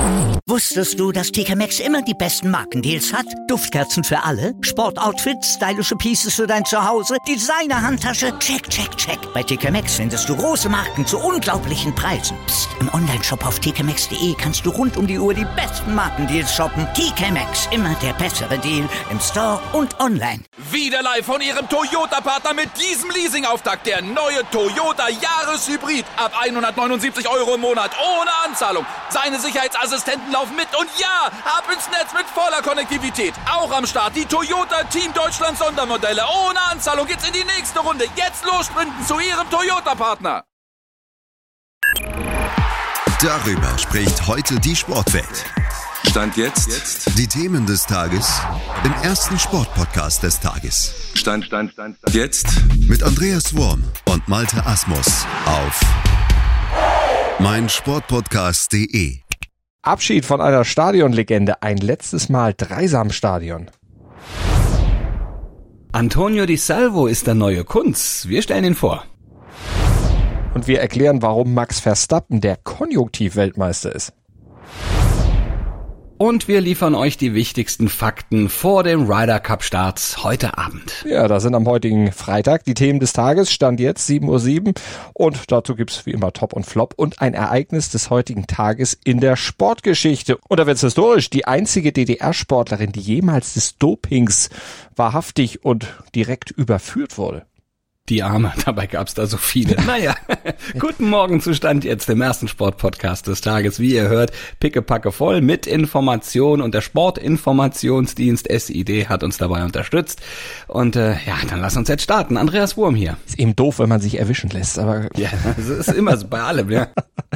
Wusstest du, dass TK Maxx immer die besten Markendeals hat? Duftkerzen für alle, Sportoutfits, stylische Pieces für dein Zuhause, Designer-Handtasche, check, check, check. Bei TK Maxx findest du große Marken zu unglaublichen Preisen. Psst. Im Onlineshop auf tkmaxx.de kannst du rund um die Uhr die besten Markendeals shoppen. TK Maxx, immer der bessere Deal im Store und online. Wieder live von Ihrem Toyota-Partner mit diesem Leasing-Auftakt. Der neue Toyota Jahreshybrid. Ab 179 € im Monat. Ohne Anzahlung. Seine Sicherheitsassistenten laufen mit. Und ja, ab ins Netz mit voller Konnektivität. Auch am Start die Toyota Team Deutschland Sondermodelle. Ohne Anzahlung geht's in die nächste Runde. Jetzt los sprinten zu Ihrem Toyota-Partner. Darüber spricht heute die Sportwelt. Stand jetzt. Die Themen des Tages im ersten Sportpodcast des Tages. Stand jetzt. Mit Andreas Worm und Malte Asmus auf meinsportpodcast.de. Abschied von einer Stadionlegende, ein letztes Mal Dreisamstadion. Antonio Di Salvo ist der neue Kunz. Wir stellen ihn vor. Und wir erklären, warum Max Verstappen der Konjunktiv-Weltmeister ist. Und wir liefern euch die wichtigsten Fakten vor dem Ryder Cup Start heute Abend. Ja, das sind am heutigen Freitag die Themen des Tages, Stand jetzt 7:07 Uhr. Und dazu gibt's wie immer Top und Flop und ein Ereignis des heutigen Tages in der Sportgeschichte. Und da wird's historisch. Die einzige DDR-Sportlerin, die jemals des Dopings wahrhaftig und direkt überführt wurde. Die Arme, dabei gab's da so viele. Naja, guten Morgen zu Stand jetzt, dem ersten Sportpodcast des Tages. Wie ihr hört, pickepacke voll mit Information und der Sportinformationsdienst SID hat uns dabei unterstützt. Und ja, dann lass uns jetzt starten. Andreas Worm hier. Ist eben doof, wenn man sich erwischen lässt, aber... Ja, das ist immer so bei allem, ja.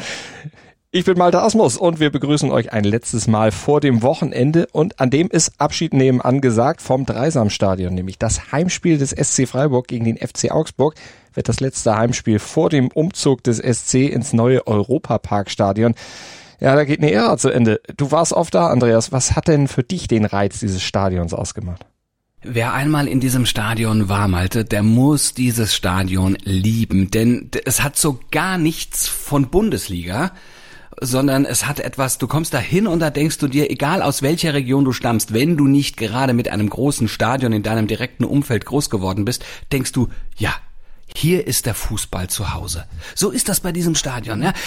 Ich bin Malte Asmus und wir begrüßen euch ein letztes Mal vor dem Wochenende und an dem ist Abschied nehmen angesagt vom Dreisamstadion, nämlich das Heimspiel des SC Freiburg gegen den FC Augsburg wird das letzte Heimspiel vor dem Umzug des SC ins neue Europaparkstadion. Ja, da geht eine Ära zu Ende. Du warst oft da, Andreas. Was hat denn für dich den Reiz dieses Stadions ausgemacht? Wer einmal in diesem Stadion war, Malte, der muss dieses Stadion lieben, denn es hat so gar nichts von Bundesliga, sondern es hat etwas, du kommst da hin und da denkst du dir, egal aus welcher Region du stammst, wenn du nicht gerade mit einem großen Stadion in deinem direkten Umfeld groß geworden bist, denkst du, ja, hier ist der Fußball zu Hause. So ist das bei diesem Stadion. Ja?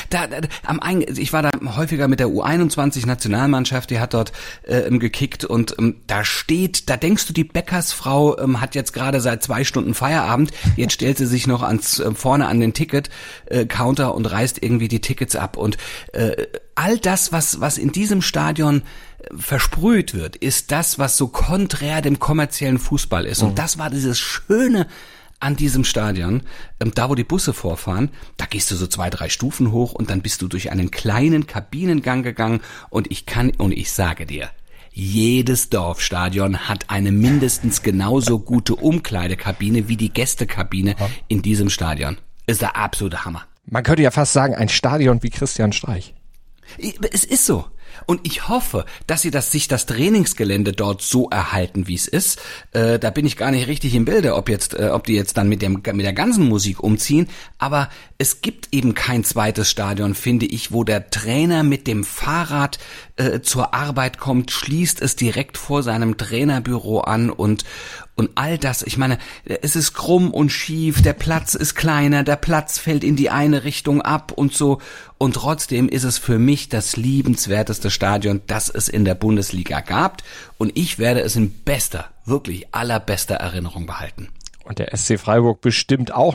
Ich war da häufiger mit der U21-Nationalmannschaft, die hat dort gekickt und da denkst du, die Bäckersfrau hat jetzt gerade seit 2 Stunden Feierabend, jetzt stellt sie sich noch vorne an den Ticket-Counter und reißt irgendwie die Tickets ab. Und all das, was in diesem Stadion versprüht wird, ist das, was so konträr dem kommerziellen Fußball ist. Und das war dieses Schöne an diesem Stadion, da wo die Busse vorfahren, da gehst du so 2, 3 Stufen hoch und dann bist du durch einen kleinen Kabinengang gegangen und ich sage dir, jedes Dorfstadion hat eine mindestens genauso gute Umkleidekabine wie die Gästekabine in diesem Stadion. Ist der absolute Hammer. Man könnte ja fast sagen, ein Stadion wie Christian Streich. Es ist so. Und ich hoffe, dass sie sich das Trainingsgelände dort so erhalten, wie es ist. Da bin ich gar nicht richtig im Bilde, ob die jetzt dann mit der ganzen Musik umziehen. Aber es gibt eben kein zweites Stadion, finde ich, wo der Trainer mit dem Fahrrad zur Arbeit kommt, schließt es direkt vor seinem Trainerbüro an und all das. Ich meine, es ist krumm und schief, der Platz ist kleiner, der Platz fällt in die eine Richtung ab und so. Und trotzdem ist es für mich das liebenswerteste Stadion, das es in der Bundesliga gab. Und ich werde es in wirklich allerbester Erinnerung behalten. Und der SC Freiburg bestimmt auch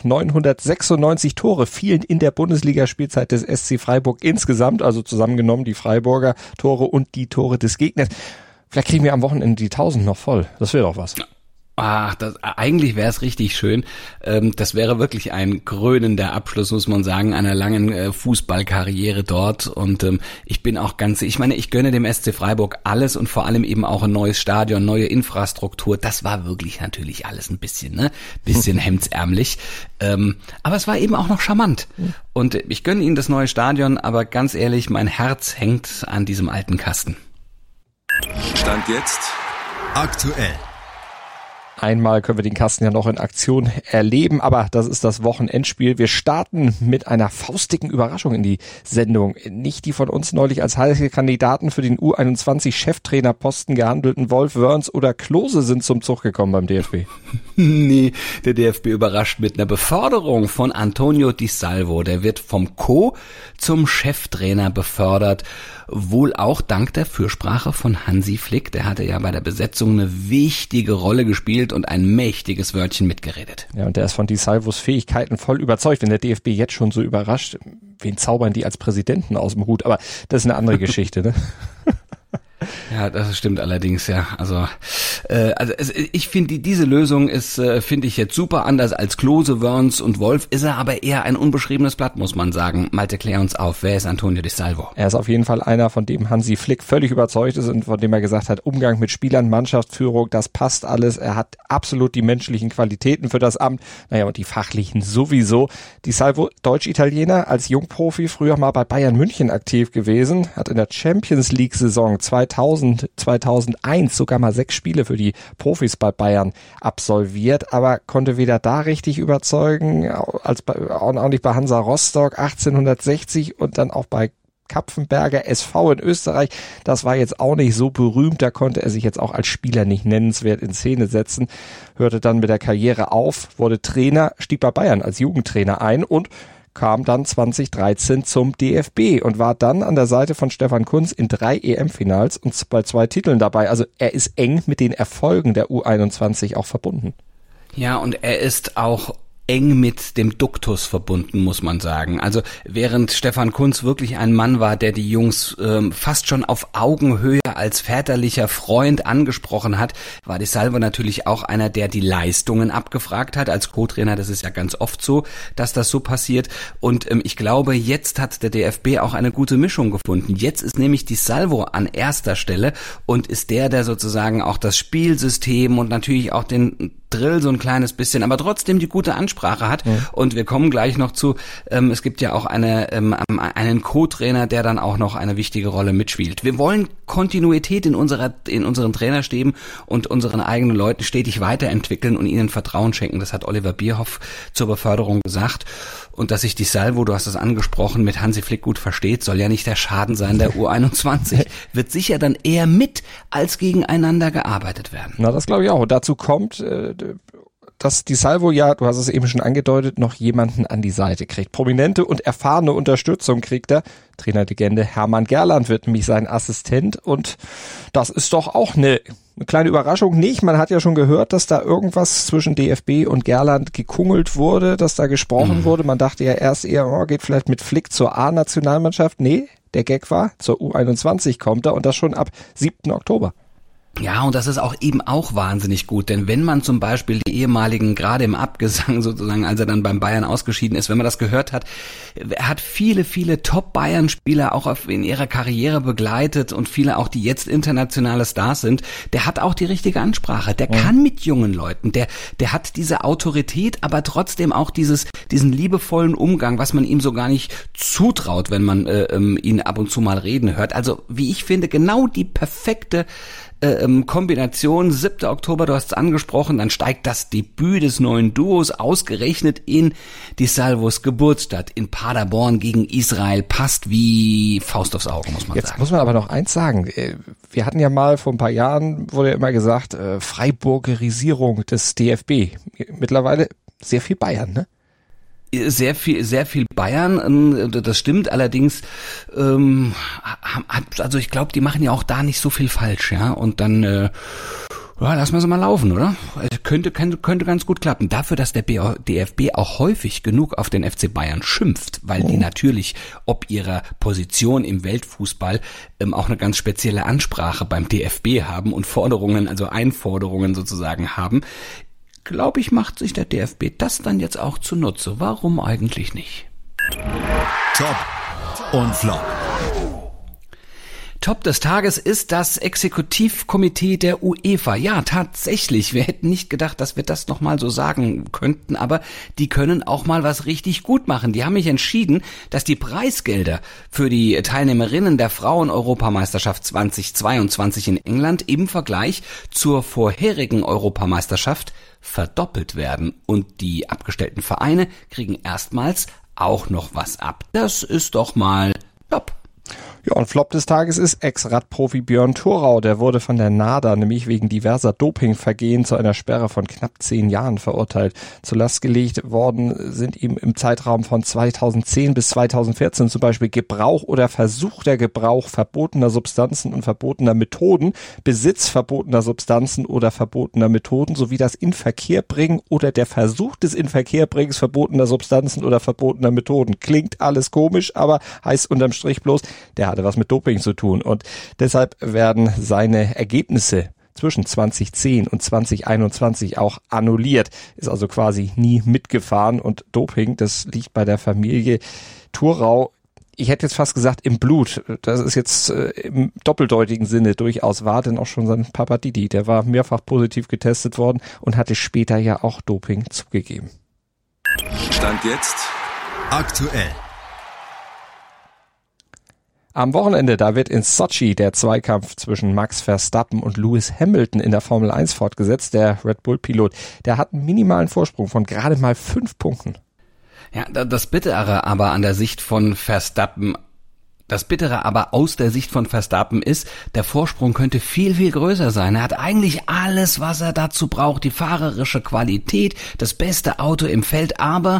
996 Tore fielen in der Bundesligaspielzeit des SC Freiburg insgesamt, also zusammengenommen die Freiburger Tore und die Tore des Gegners. Vielleicht kriegen wir am Wochenende die 1000 noch voll. Das wäre doch was. Ach, eigentlich wäre es richtig schön. Das wäre wirklich ein krönender Abschluss, muss man sagen, einer langen Fußballkarriere dort. Und ich gönne dem SC Freiburg alles und vor allem eben auch ein neues Stadion, neue Infrastruktur. Das war wirklich natürlich alles ein bisschen hemdsärmlich. Aber es war eben auch noch charmant. Und ich gönne Ihnen das neue Stadion, aber ganz ehrlich, mein Herz hängt an diesem alten Kasten. Stand jetzt Aktuell. Einmal können wir den Kasten ja noch in Aktion erleben, aber das ist das Wochenendspiel. Wir starten mit einer faustdicken Überraschung in die Sendung. Nicht die von uns neulich als heiße Kandidaten für den U21-Cheftrainerposten gehandelten Wolf Wörns oder Klose sind zum Zug gekommen beim DFB. Nee, der DFB überrascht mit einer Beförderung von Antonio Di Salvo. Der wird vom Co. zum Cheftrainer befördert. Wohl auch dank der Fürsprache von Hansi Flick. Der hatte ja bei der Besetzung eine wichtige Rolle gespielt und ein mächtiges Wörtchen mitgeredet. Ja, und der ist von Di Salvos Fähigkeiten voll überzeugt. Wenn der DFB jetzt schon so überrascht, wen zaubern die als Präsidenten aus dem Hut? Aber das ist eine andere Geschichte, ne? Ja, das stimmt allerdings, ja. Also ich finde, diese Lösung ist, finde ich jetzt super. Anders als Klose, Wörns und Wolf ist er aber eher ein unbeschriebenes Blatt, muss man sagen. Malte, klär uns auf. Wer ist Antonio Di Salvo? Er ist auf jeden Fall einer, von dem Hansi Flick völlig überzeugt ist und von dem er gesagt hat, Umgang mit Spielern, Mannschaftsführung, das passt alles. Er hat absolut die menschlichen Qualitäten für das Amt. Naja, und die fachlichen sowieso. Di Salvo, Deutsch-Italiener, als Jungprofi, früher mal bei Bayern München aktiv gewesen, hat in der Champions League-Saison 2001 sogar mal 6 Spiele für die Profis bei Bayern absolviert, aber konnte weder da richtig überzeugen, auch nicht bei Hansa Rostock 1860 und dann auch bei Kapfenberger SV in Österreich. Das war jetzt auch nicht so berühmt, da konnte er sich jetzt auch als Spieler nicht nennenswert in Szene setzen, hörte dann mit der Karriere auf, wurde Trainer, stieg bei Bayern als Jugendtrainer ein und kam dann 2013 zum DFB und war dann an der Seite von Stefan Kuntz in 3 EM-Finals und bei 2 Titeln dabei. Also er ist eng mit den Erfolgen der U21 auch verbunden. Ja, und er ist auch eng mit dem Duktus verbunden, muss man sagen. Also während Stefan Kuntz wirklich ein Mann war, der die Jungs fast schon auf Augenhöhe als väterlicher Freund angesprochen hat, war Di Salvo natürlich auch einer, der die Leistungen abgefragt hat. Als Co-Trainer, das ist ja ganz oft so, dass das so passiert. Und ich glaube, jetzt hat der DFB auch eine gute Mischung gefunden. Jetzt ist nämlich Di Salvo an erster Stelle und ist der sozusagen auch das Spielsystem und natürlich auch den Drill so ein kleines bisschen, aber trotzdem die gute Ansprache hat. Ja. Und wir kommen gleich noch zu, es gibt ja auch einen Co-Trainer, der dann auch noch eine wichtige Rolle mitspielt. Wir wollen Kontinuität in unseren Trainerstäben und unseren eigenen Leuten stetig weiterentwickeln und ihnen Vertrauen schenken. Das hat Oliver Bierhoff zur Beförderung gesagt. Und dass sich Di Salvo, du hast es angesprochen, mit Hansi Flick gut versteht, soll ja nicht der Schaden sein der U21. Wird sicher dann eher mit als gegeneinander gearbeitet werden. Na, das glaube ich auch. Und dazu kommt, dass Di Salvo ja, du hast es eben schon angedeutet, noch jemanden an die Seite kriegt. Prominente und erfahrene Unterstützung kriegt er. Trainerlegende Hermann Gerland wird nämlich sein Assistent und das ist doch auch eine kleine Überraschung nicht. Man hat ja schon gehört, dass da irgendwas zwischen DFB und Gerland gekungelt wurde, dass da gesprochen wurde. Man dachte ja erst eher, geht vielleicht mit Flick zur A-Nationalmannschaft. Nee, der Gag war, zur U21 kommt er und das schon ab 7. Oktober. Ja, und das ist auch eben auch wahnsinnig gut, denn wenn man zum Beispiel die ehemaligen, gerade im Abgesang sozusagen, als er dann beim Bayern ausgeschieden ist, wenn man das gehört hat, er hat viele Top-Bayern-Spieler auch in ihrer Karriere begleitet und viele auch, die jetzt internationale Stars sind, der hat auch die richtige Ansprache, der kann mit jungen Leuten, der hat diese Autorität, aber trotzdem auch diesen liebevollen Umgang, was man ihm so gar nicht zutraut, wenn man ihn ab und zu mal reden hört. Also, wie ich finde, genau die perfekte Kombination, 7. Oktober, du hast es angesprochen, dann steigt das Debüt des neuen Duos ausgerechnet in Di Salvos Geburtsstadt in Paderborn gegen Israel, passt wie Faust aufs Auge, muss man sagen. Jetzt muss man aber noch eins sagen, wir hatten ja mal vor ein paar Jahren, wurde ja immer gesagt, Freiburgerisierung des DFB, mittlerweile sehr viel Bayern, ne? Sehr viel Bayern, das stimmt, allerdings, also ich glaube, die machen ja auch da nicht so viel falsch, ja, und dann, lassen wir sie mal laufen, oder? Könnte ganz gut klappen. Dafür, dass der DFB auch häufig genug auf den FC Bayern schimpft, weil die natürlich ob ihrer Position im Weltfußball auch eine ganz spezielle Ansprache beim DFB haben und Einforderungen sozusagen haben, glaube ich, macht sich der DFB das dann jetzt auch zunutze. Warum eigentlich nicht? Top und Flop. Top des Tages ist das Exekutivkomitee der UEFA. Ja, tatsächlich. Wir hätten nicht gedacht, dass wir das nochmal so sagen könnten, aber die können auch mal was richtig gut machen. Die haben mich entschieden, dass die Preisgelder für die Teilnehmerinnen der Frauen-Europameisterschaft 2022 in England im Vergleich zur vorherigen Europameisterschaft verdoppelt werden. Und die abgestellten Vereine kriegen erstmals auch noch was ab. Das ist doch mal top. Ja, und Flop des Tages ist Ex-Radprofi Björn Thorau. Der wurde von der NADA nämlich wegen diverser Dopingvergehen zu einer Sperre von knapp 10 Jahren verurteilt. Zur Last gelegt worden sind ihm im Zeitraum von 2010 bis 2014 zum Beispiel Gebrauch oder versuchter Gebrauch verbotener Substanzen und verbotener Methoden, Besitz verbotener Substanzen oder verbotener Methoden sowie das Inverkehrbringen oder der Versuch des Inverkehrbringens verbotener Substanzen oder verbotener Methoden. Klingt alles komisch, aber heißt unterm Strich bloß, der hatte was mit Doping zu tun und deshalb werden seine Ergebnisse zwischen 2010 und 2021 auch annulliert. Ist also quasi nie mitgefahren und Doping, das liegt bei der Familie Thorau, ich hätte jetzt fast gesagt im Blut. Das ist jetzt im doppeldeutigen Sinne durchaus wahr, denn auch schon sein Papa Didi, der war mehrfach positiv getestet worden und hatte später ja auch Doping zugegeben. Stand jetzt Aktuell. Am Wochenende, da wird in Sochi der Zweikampf zwischen Max Verstappen und Lewis Hamilton in der Formel 1 fortgesetzt. Der Red Bull-Pilot, der hat einen minimalen Vorsprung von gerade mal 5 Punkten. Ja, das Bittere aber an der Sicht von Verstappen, aus der Sicht von Verstappen ist, der Vorsprung könnte viel, viel größer sein. Er hat eigentlich alles, was er dazu braucht, die fahrerische Qualität, das beste Auto im Feld, aber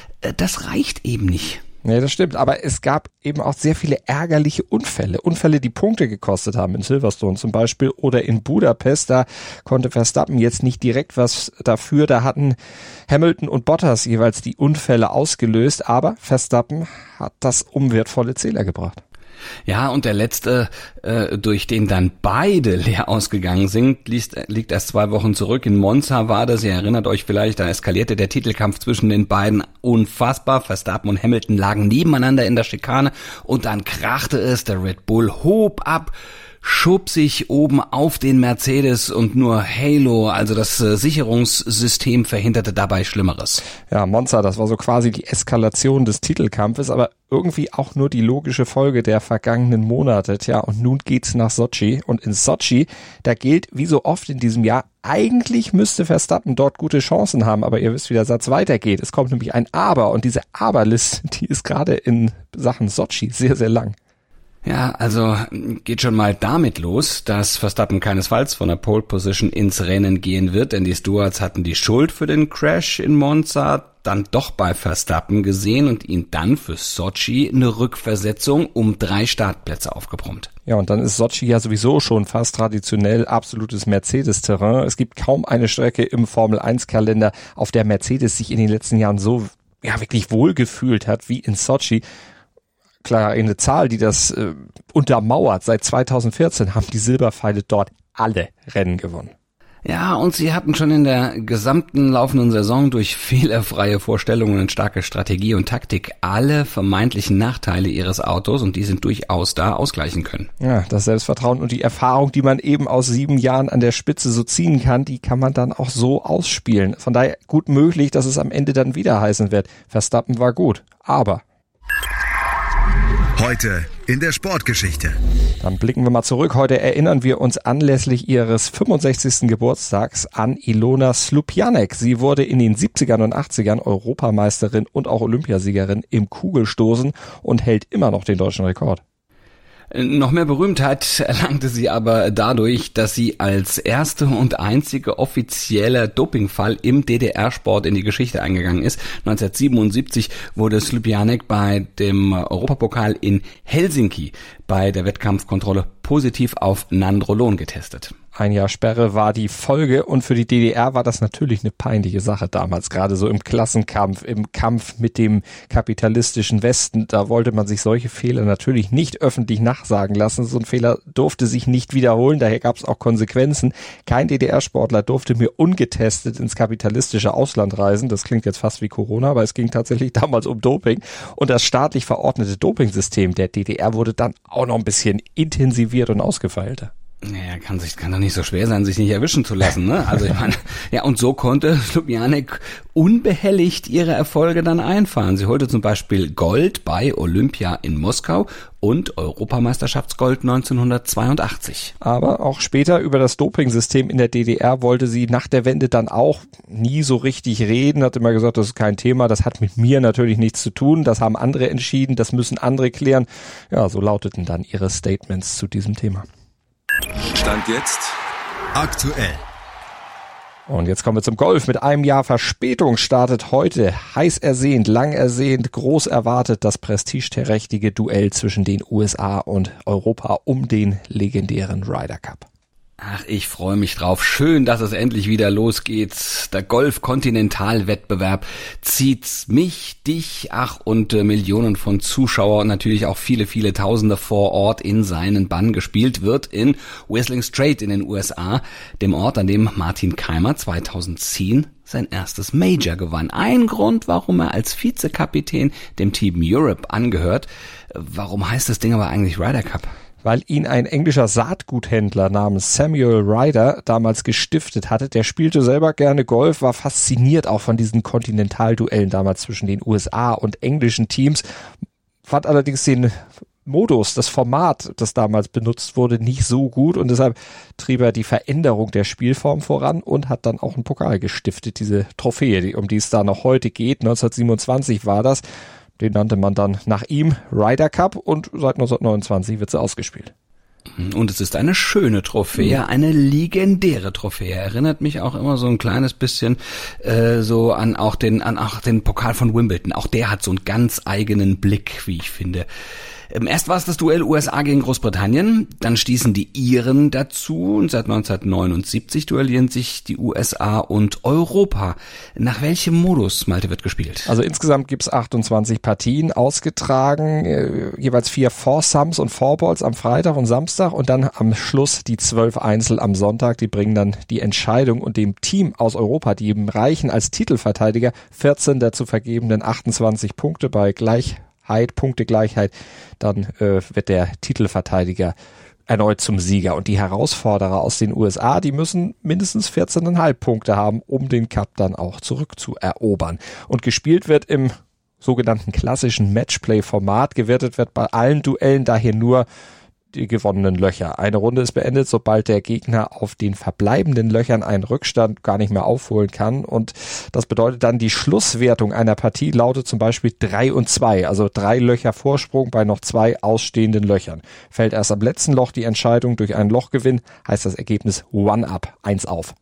das reicht eben nicht. Nee, das stimmt, aber es gab eben auch sehr viele ärgerliche Unfälle, die Punkte gekostet haben, in Silverstone zum Beispiel oder in Budapest. Da konnte Verstappen jetzt nicht direkt was dafür, da hatten Hamilton und Bottas jeweils die Unfälle ausgelöst, aber Verstappen hat das um wertvolle Zähler gebracht. Ja, und der letzte, durch den dann beide leer ausgegangen sind, liegt erst 2 Wochen zurück. In Monza war das, ihr erinnert euch vielleicht, da eskalierte der Titelkampf zwischen den beiden unfassbar. Verstappen und Hamilton lagen nebeneinander in der Schikane und dann krachte es, der Red Bull hob ab, schob sich oben auf den Mercedes und nur Halo, also das Sicherungssystem, verhinderte dabei Schlimmeres. Ja, Monza, das war so quasi die Eskalation des Titelkampfes, aber irgendwie auch nur die logische Folge der vergangenen Monate. Tja, und nun geht's nach Sochi und in Sochi, da gilt wie so oft in diesem Jahr, eigentlich müsste Verstappen dort gute Chancen haben, aber ihr wisst, wie der Satz weitergeht. Es kommt nämlich ein Aber und diese Aber-Liste, die ist gerade in Sachen Sochi sehr, sehr lang. Ja, also geht schon mal damit los, dass Verstappen keinesfalls von der Pole Position ins Rennen gehen wird, denn die Stewards hatten die Schuld für den Crash in Monza dann doch bei Verstappen gesehen und ihn dann für Sochi eine Rückversetzung um 3 Startplätze aufgebrummt. Ja, und dann ist Sochi ja sowieso schon fast traditionell absolutes Mercedes-Terrain. Es gibt kaum eine Strecke im Formel-1-Kalender, auf der Mercedes sich in den letzten Jahren so wirklich wohlgefühlt hat wie in Sochi. Klar, eine Zahl, die das untermauert. Seit 2014 haben die Silberpfeile dort alle Rennen gewonnen. Ja, und sie hatten schon in der gesamten laufenden Saison durch fehlerfreie Vorstellungen und starke Strategie und Taktik alle vermeintlichen Nachteile ihres Autos, und die sind durchaus da, ausgleichen können. Ja, das Selbstvertrauen und die Erfahrung, die man eben aus 7 Jahren an der Spitze so ziehen kann, die kann man dann auch so ausspielen. Von daher gut möglich, dass es am Ende dann wieder heißen wird, Verstappen war gut, aber... Heute in der Sportgeschichte. Dann blicken wir mal zurück. Heute erinnern wir uns anlässlich ihres 65. Geburtstags an Ilona Slupianek. Sie wurde in den 70ern und 80ern Europameisterin und auch Olympiasiegerin im Kugelstoßen und hält immer noch den deutschen Rekord. Noch mehr Berühmtheit erlangte sie aber dadurch, dass sie als erste und einzige offizielle Dopingfall im DDR-Sport in die Geschichte eingegangen ist. 1977 wurde Slupianek bei dem Europapokal in Helsinki bei der Wettkampfkontrolle positiv auf Nandrolon getestet. Ein Jahr Sperre war die Folge und für die DDR war das natürlich eine peinliche Sache damals, gerade so im Klassenkampf, im Kampf mit dem kapitalistischen Westen. Da wollte man sich solche Fehler natürlich nicht öffentlich nachsagen lassen. So ein Fehler durfte sich nicht wiederholen, daher gab es auch Konsequenzen. Kein DDR-Sportler durfte mehr ungetestet ins kapitalistische Ausland reisen. Das klingt jetzt fast wie Corona, aber es ging tatsächlich damals um Doping. Und das staatlich verordnete Dopingsystem der DDR wurde dann auch noch ein bisschen intensiviert und ausgefeilter. Naja, kann doch nicht so schwer sein, sich nicht erwischen zu lassen, ne? Also ich meine, ja, und so konnte Lubjanek unbehelligt ihre Erfolge dann einfahren. Sie holte zum Beispiel Gold bei Olympia in Moskau und Europameisterschaftsgold 1982. Aber auch später über das Dopingsystem in der DDR wollte sie nach der Wende dann auch nie so richtig reden, hat immer gesagt, das ist kein Thema, das hat mit mir natürlich nichts zu tun, das haben andere entschieden, das müssen andere klären. Ja, so lauteten dann ihre Statements zu diesem Thema. Stand jetzt Aktuell. Und jetzt kommen wir zum Golf. Mit einem Jahr Verspätung startet heute heiß ersehnt, lang ersehnt, groß erwartet das prestigeträchtige Duell zwischen den USA und Europa um den legendären Ryder Cup. Ach, ich freue mich drauf. Schön, dass es endlich wieder losgeht. Der Golf-Kontinentalwettbewerb zieht mich, dich, und Millionen von Zuschauern und natürlich auch viele, viele Tausende vor Ort in seinen Bann. Gespielt wird in Whistling Straits in den USA, dem Ort, an dem Martin Kaymer 2010 sein erstes Major gewann. Ein Grund, warum er als Vizekapitän dem Team Europe angehört. Warum heißt das Ding aber eigentlich Ryder Cup? Weil ihn ein englischer Saatguthändler namens Samuel Ryder damals gestiftet hatte. Der spielte selber gerne Golf, war fasziniert auch von diesen Kontinentalduellen damals zwischen den USA und englischen Teams, fand allerdings den Modus, das Format, das damals benutzt wurde, nicht so gut und deshalb trieb er die Veränderung der Spielform voran und hat dann auch einen Pokal gestiftet, diese Trophäe, um die es da noch heute geht. 1927 war das. Den nannte man dann nach ihm Ryder Cup und seit 1929 wird sie ausgespielt. Und es ist eine schöne Trophäe, eine legendäre Trophäe. Erinnert mich auch immer so ein kleines bisschen so an auch den Pokal von Wimbledon. Auch der hat so einen ganz eigenen Blick, wie ich finde. Erst war es das Duell USA gegen Großbritannien, dann stießen die Iren dazu und seit 1979 duellieren sich die USA und Europa. Nach welchem Modus, Malte, wird gespielt? Also insgesamt gibt's 28 Partien ausgetragen, jeweils 4 Foursomes und Fourballs am Freitag und Samstag und dann am Schluss die 12 Einzel am Sonntag. Die bringen dann die Entscheidung und dem Team aus Europa, die ihm reichen als Titelverteidiger 14 der zu vergebenen 28 Punkte bei Punktegleichheit, dann wird der Titelverteidiger erneut zum Sieger. Und die Herausforderer aus den USA, die müssen mindestens 14,5 Punkte haben, um den Cup dann auch zurückzuerobern. Und gespielt wird im sogenannten klassischen Matchplay-Format. Gewertet wird bei allen Duellen daher nur die gewonnenen Löcher. Eine Runde ist beendet, sobald der Gegner auf den verbleibenden Löchern einen Rückstand gar nicht mehr aufholen kann. Und das bedeutet dann, die Schlusswertung einer Partie lautet zum Beispiel 3-2, also 3 Löcher Vorsprung bei noch 2 ausstehenden Löchern. Fällt erst am letzten Loch die Entscheidung durch einen Lochgewinn, heißt das Ergebnis One-Up, 1 auf.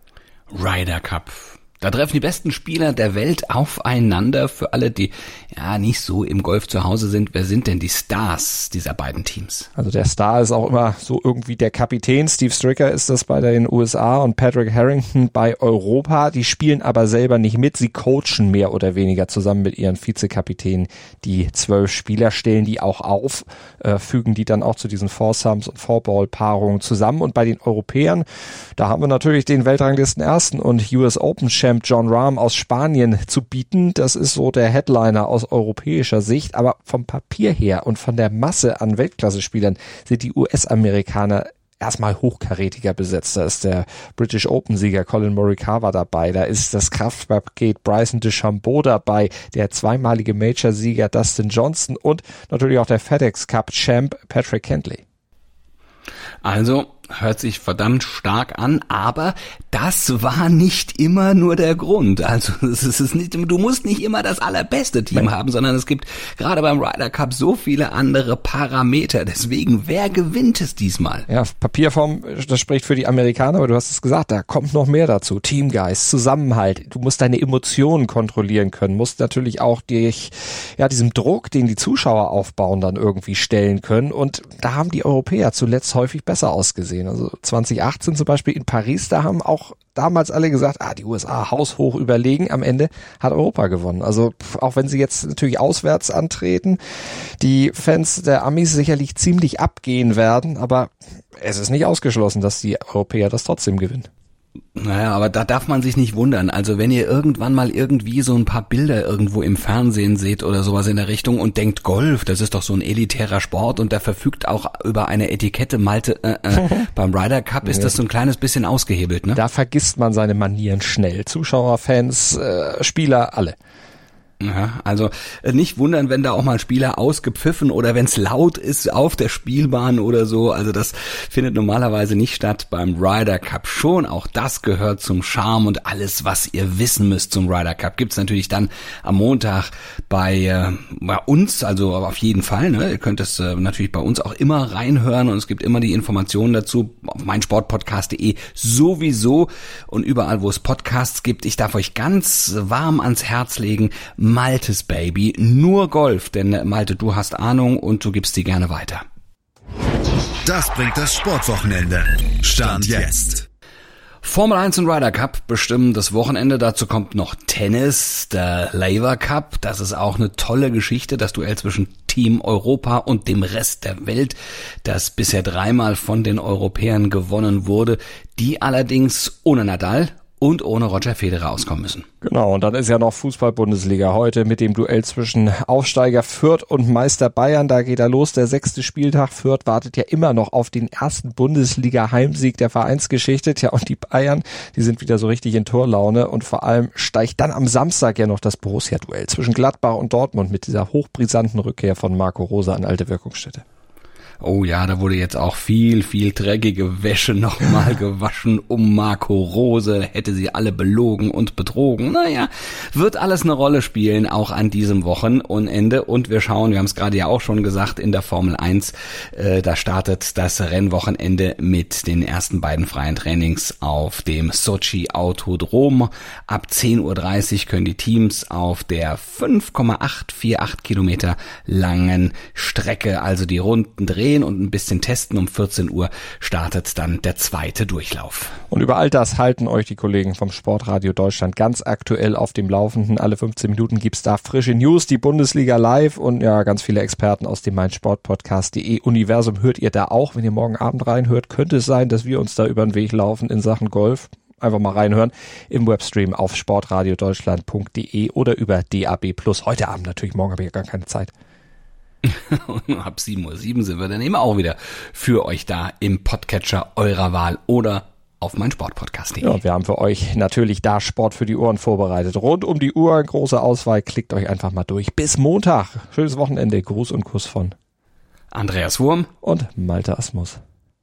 Ryder Cup. Da treffen die besten Spieler der Welt aufeinander. Für alle, die ja nicht so im Golf zu Hause sind, wer sind denn die Stars dieser beiden Teams? Also der Star ist auch immer so irgendwie der Kapitän. Steve Stricker ist das bei den USA und Patrick Harrington bei Europa. Die spielen aber selber nicht mit. Sie coachen mehr oder weniger zusammen mit ihren Vizekapitänen. Die 12 Spieler stellen die auch auf, fügen die dann auch zu diesen Foursomes und Fourball-Paarungen zusammen. Und bei den Europäern, da haben wir natürlich den Weltranglisten-Ersten und US Open-Champ Jon Rahm aus Spanien zu bieten. Das ist so der Headliner aus europäischer Sicht, aber vom Papier her und von der Masse an Weltklasse-Spielern sind die US-Amerikaner erstmal hochkarätiger besetzt. Da ist der British Open-Sieger Colin Morikawa dabei, da ist das Kraftpaket Bryson DeChambeau dabei, der zweimalige Major-Sieger Dustin Johnson und natürlich auch der FedEx Cup-Champ Patrick Cantlay. Also hört sich verdammt stark an, aber das war nicht immer nur der Grund. Also es ist nicht, du musst nicht immer das allerbeste Team haben, sondern es gibt gerade beim Ryder Cup so viele andere Parameter. Deswegen, wer gewinnt es diesmal? Ja, Papierform, das spricht für die Amerikaner, aber du hast es gesagt, da kommt noch mehr dazu. Teamgeist, Zusammenhalt. Du musst deine Emotionen kontrollieren können, musst natürlich auch diesem Druck, den die Zuschauer aufbauen, dann irgendwie stellen können. Und da haben die Europäer zuletzt häufig besser ausgesehen. gesehen. Also 2018 zum Beispiel in Paris, da haben auch damals alle gesagt, die USA haushoch überlegen. Am Ende hat Europa gewonnen. Also auch wenn sie jetzt natürlich auswärts antreten, die Fans der Amis sicherlich ziemlich abgehen werden, aber es ist nicht ausgeschlossen, dass die Europäer das trotzdem gewinnen. Naja, aber da darf man sich nicht wundern. Also wenn ihr irgendwann mal irgendwie so ein paar Bilder irgendwo im Fernsehen seht oder sowas in der Richtung und denkt, Golf, das ist doch so ein elitärer Sport und der verfügt auch über eine Etikette, Malte, beim Ryder Cup ist das so ein kleines bisschen ausgehebelt, ne? Da vergisst man seine Manieren schnell. Zuschauer, Fans, Spieler, alle. Ja, also nicht wundern, wenn da auch mal Spieler ausgepfiffen oder wenn es laut ist auf der Spielbahn oder so. Also das findet normalerweise nicht statt beim Ryder Cup schon. Auch das gehört zum Charme und alles, was ihr wissen müsst zum Ryder Cup, gibt's natürlich dann am Montag bei uns, also auf jeden Fall. Ne? Ihr könnt es natürlich bei uns auch immer reinhören und es gibt immer die Informationen dazu auf meinsportpodcast.de sowieso und überall, wo es Podcasts gibt. Ich darf euch ganz warm ans Herz legen, Maltes Baby, nur Golf, denn Malte, du hast Ahnung und du gibst die gerne weiter. Das bringt das Sportwochenende. Stand jetzt. Formel 1 und Ryder Cup bestimmen das Wochenende. Dazu kommt noch Tennis, der Laver Cup. Das ist auch eine tolle Geschichte, das Duell zwischen Team Europa und dem Rest der Welt, das bisher 3-mal von den Europäern gewonnen wurde, die allerdings ohne Nadal und ohne Roger Federer auskommen müssen. Genau, und dann ist ja noch Fußball-Bundesliga heute mit dem Duell zwischen Aufsteiger Fürth und Meister Bayern. Da geht er los, der 6. Spieltag. Fürth wartet ja immer noch auf den ersten Bundesliga-Heimsieg der Vereinsgeschichte. Tja, und die Bayern, die sind wieder so richtig in Torlaune. Und vor allem steigt dann am Samstag ja noch das Borussia-Duell zwischen Gladbach und Dortmund mit dieser hochbrisanten Rückkehr von Marco Rose an alte Wirkungsstätte. Oh ja, da wurde jetzt auch viel dreckige Wäsche nochmal gewaschen um Marco Rose, hätte sie alle belogen und betrogen. Naja, wird alles eine Rolle spielen, auch an diesem Wochenende. Und wir schauen, wir haben es gerade ja auch schon gesagt, in der Formel 1, da startet das Rennwochenende mit den ersten beiden freien Trainings auf dem Sochi Autodrom. Ab 10.30 Uhr können die Teams auf der 5,848 Kilometer langen Strecke, also die Runden drehen und ein bisschen testen. Um 14 Uhr startet dann der zweite Durchlauf. Und über all das halten euch die Kollegen vom Sportradio Deutschland ganz aktuell auf dem Laufenden. Alle 15 Minuten gibt's da frische News, die Bundesliga live und ja, ganz viele Experten aus dem meinsportpodcast.de Universum hört ihr da auch. Wenn ihr morgen Abend reinhört, könnte es sein, dass wir uns da über den Weg laufen in Sachen Golf. Einfach mal reinhören im Webstream auf sportradiodeutschland.de oder über DAB+. Heute Abend natürlich, morgen habe ich ja gar keine Zeit. Ab 7.07 Uhr sind wir dann eben auch wieder für euch da im Podcatcher eurer Wahl oder auf meinsportpodcast.de. Ja, wir haben für euch natürlich da Sport für die Ohren vorbereitet. Rund um die Uhr, große Auswahl, klickt euch einfach mal durch. Bis Montag. Schönes Wochenende. Gruß und Kuss von Andreas Wurm und Malte Asmus.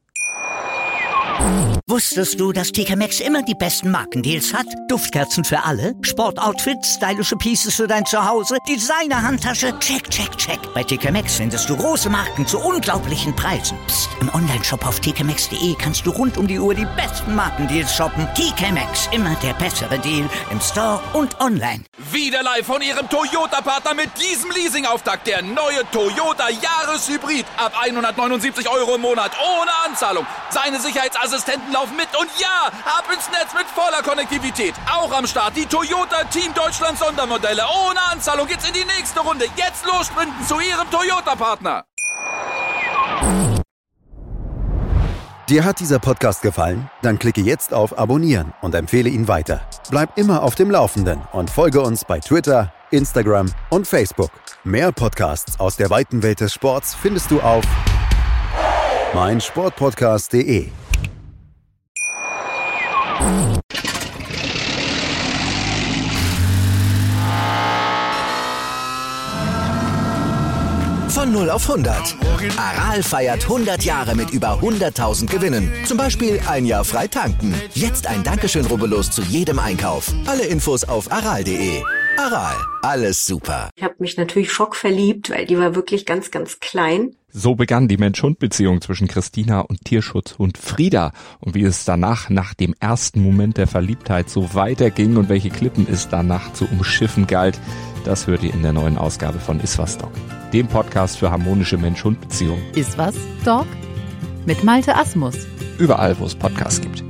Wusstest du, dass TK Maxx immer die besten Markendeals hat? Duftkerzen für alle, Sportoutfits, stylische Pieces für dein Zuhause, Designer-Handtasche, check, check, check. Bei TK Maxx findest du große Marken zu unglaublichen Preisen. Psst. Im Onlineshop auf tkmaxx.de kannst du rund um die Uhr die besten Markendeals shoppen. TK Maxx, immer der bessere Deal im Store und online. Wieder live von ihrem Toyota-Partner mit diesem Leasing-Auftakt. Der neue Toyota Jahreshybrid. Ab 179 € im Monat ohne Anzahlung. Seine Sicherheitsassistenten laufen mit und ja, ab ins Netz mit voller Konnektivität. Auch am Start die Toyota Team Deutschland Sondermodelle. Ohne Anzahlung geht's in die nächste Runde. Jetzt los sprinten zu Ihrem Toyota-Partner. Dir hat dieser Podcast gefallen? Dann klicke jetzt auf Abonnieren und empfehle ihn weiter. Bleib immer auf dem Laufenden und folge uns bei Twitter, Instagram und Facebook. Mehr Podcasts aus der weiten Welt des Sports findest du auf meinsportpodcast.de. Von 0 auf 100. Aral feiert 100 Jahre mit über 100.000 Gewinnen. Zum Beispiel ein Jahr frei tanken. Jetzt ein Dankeschön, rubbellos zu jedem Einkauf. Alle Infos auf aral.de. Aral, alles super. Ich habe mich natürlich schockverliebt, weil die war wirklich ganz, ganz klein. So begann die Mensch-Hund-Beziehung zwischen Christina und Tierschutzhund Frieda. Und wie es danach, nach dem ersten Moment der Verliebtheit, so weiterging und welche Klippen es danach zu umschiffen galt, das hört ihr in der neuen Ausgabe von Iswas Dog, dem Podcast für harmonische Mensch-Hund-Beziehungen. Iswas Dog? mit Malte Asmus. Überall, wo es Podcasts gibt.